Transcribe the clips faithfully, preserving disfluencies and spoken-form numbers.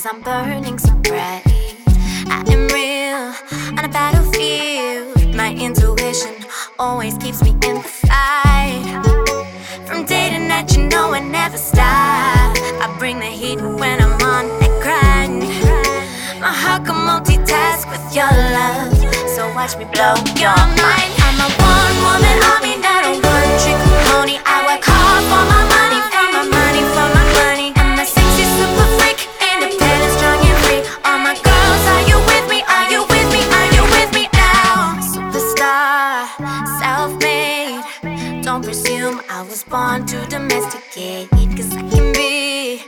I'm burning so bright. I am real on a battlefield. My intuition always keeps me in the fight. From day to night, you know I never stop. I bring the heat when I'm on that grind. My heart can multitask with your love, so watch me blow your mind. I'm a one-woman army, not a one-trick pony. I work hard for my money, for my money, for my money. I'm a sexy super freak, independent, strong and free. All my girls, are you with me? Are you with me? Are you with me now? Superstar, self-made. Don't presume I was born to domesticate, 'cause I can be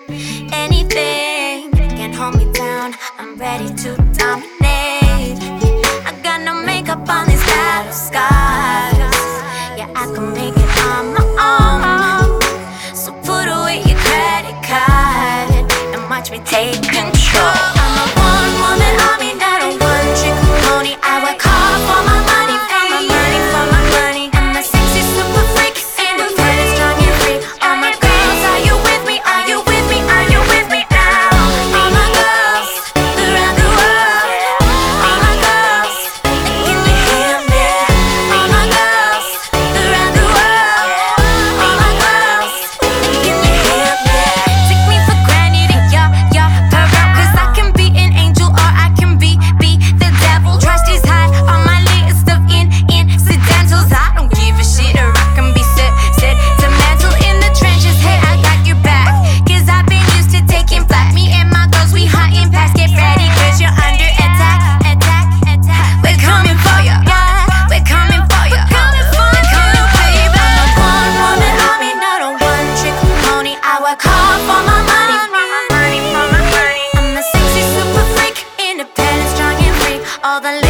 anything. Can't hold me down, I'm ready to dominate. I got no makeup on these battle scars. Yeah, I can make it on my own. So put away your credit card and watch me take control. I'm a one-woman army, not a one-trick pony. I work hard for my money, for my money, for my money. I'm a sexy super freak, independent, strong and free. All my girls, are you with me? Are you with me? Are you with me now? All my girls around the world. All my girls, can you hear me? All my girls around the world. All my girls, can you hear me? Take me for granted and yeah, yeah, pervert. 'Cause I can be an angel or I can be, be the devil. Trust is high on my list of in, incidentals. I don't give a shit or I can be set, set to mantle in the trenches. Hey, I got your back, 'cause I've been used to taking flight. Me and my girls, we hunting past. Get ready, 'cause you're under attack, attack, attack. We're coming for ya, we're coming for ya, we're coming for you, baby. I'm a one-woman army, not a one-trick pony. I work hard for my money, for my money, for my money. I'm a sexy super freak, independent, strong and free. All the